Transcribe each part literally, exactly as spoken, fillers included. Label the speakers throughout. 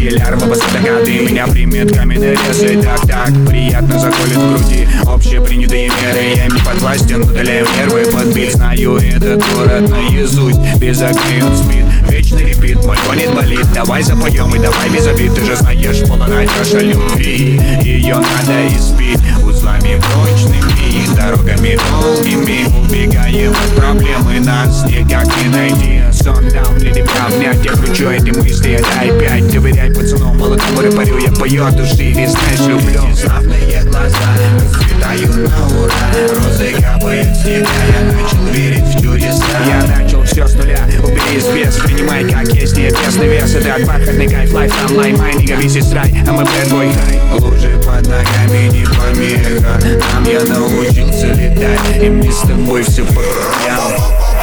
Speaker 1: киллер, высотока, ты меня примет каменные резы. Так-так, приятно заколет в груди общепринятые меры. Я им не подвластен, удаляю нервы под бит. Знаю этот город наизусть, без огней он спит. Вечный репит, мой гонит болит. Давай запоем и давай без обид. Ты же знаешь, полная чаша любви, ее надо испить узлами прочными, дорогами долгими. Убегаем от проблемы, нас никак не найти. Сон дам для тебя обнять, я кручу эти мысли. Дай пять, доверяй пацану молодому рэперю. Я пою от души, весь знаешь, люблю. Славные глаза расцветают на ура, розы капают с тебя. Я начал верить в чудеса, я начал все с нуля. Убери извест, принимай как есть, нет ясный вес. Это от бархатный кайф, лайф, там лай, май, не говись и срай, а мы бэдбой хай. Лужи под ногами не помеха, нам я научился летать, и мне с тобой все по краям.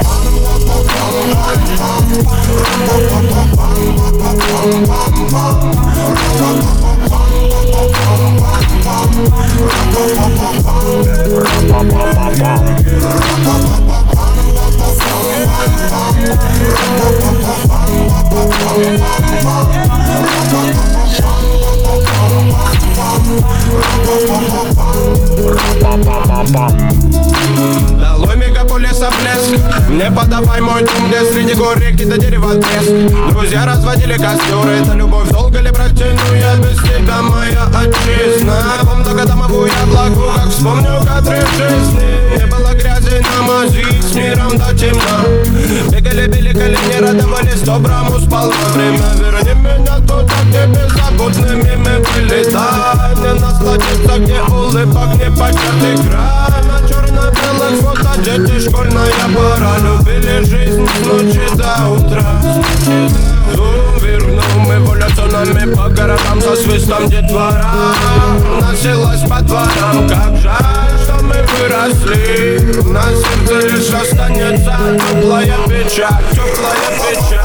Speaker 2: Долой мегаполиса блеск, не подавай мой дом, где среди гор реки до дерева треск. Друзья разводили костеры, это любовь, долго ли протяну я без тебя, моя отчизна. Помню годомовую облагу, как вспомню кадры жизни. Не было грязи на мази, с миром до темна. Бегали, били колени, радовались доброму сполна. Время верни меня туда, где беззаботными мы были. Дай мне насладиться, где улыбок не початый край. На черно-белых фото дети, школьная пора. Любили жизнь с ночи до утра. Зум вернул эволюционами по городам со свистом детвора. Носилась по дворам, как жаль, что мы выросли. На сердце лишь останется теплая печать, теплая печать.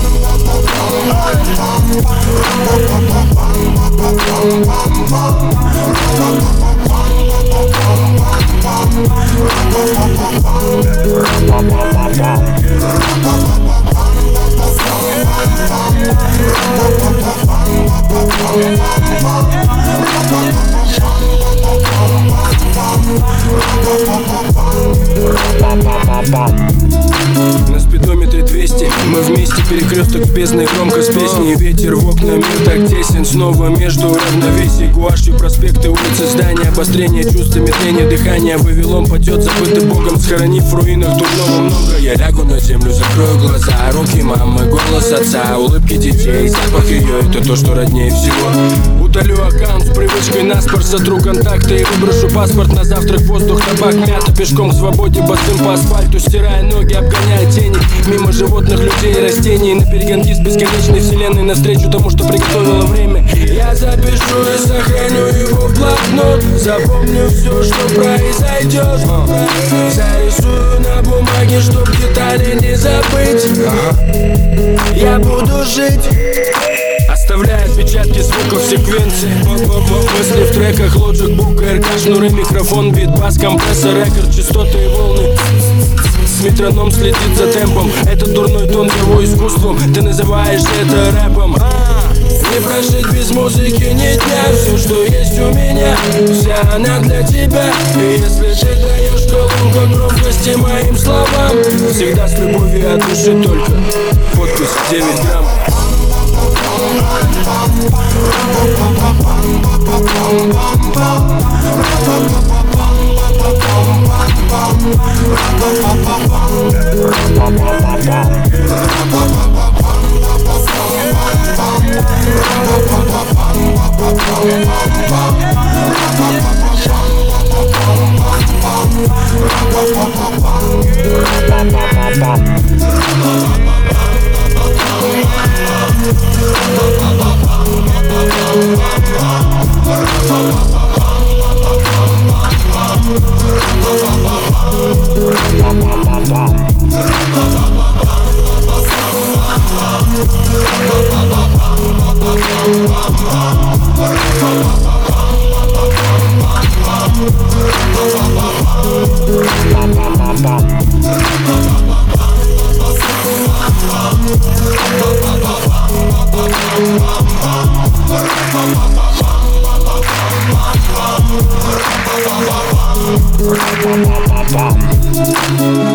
Speaker 3: На спидометре двести, мы вместе, перекресток бездны, громко с песней. Ветер в окна, мир так тесен, снова между равновесий. Гуашью проспекты, улицы, здания, обострение чувств, метление дыхания. Вавилон падет, забытый Богом, схоронив в руинах дурного много. Я лягу на землю, закрою глаза, руки мамы, голос отца, улыбки детей, запах ее, это то, что роднее всего. Удалю аккаунт с привычкой наспор, сотру контакты и выброшу паспорт. На завтрак воздух, табак, мята, пешком к свободе, босым по асфальту, стирая ноги, обгоняя тени. Мимо животных, людей и растений, на перегонки с бесконечной вселенной, навстречу тому, что приготовило время. Я запишу и сохраню его в блокнот, запомню все, что произойдет. Зарисую на бумаге, чтоб детали не забыть. Я буду жить, оставляя отпечатки звуков в секвенции. Мысли в треках, Logic, Book, эр ка, шнуры, микрофон, бит, бас, компрессор, рекорд, частоты и волны. Метроном следит за темпом, этот дурной тон его искусством. Ты называешь это рэпом. Не прожить без музыки ни дня. Все, что есть у меня, вся она для тебя. И если ты даешь колонку громкости моим словам, всегда с любовью от души только. Подпись девять грамм.
Speaker 4: Bum, bum, bum.
Speaker 1: Ра-па-па-па-пам.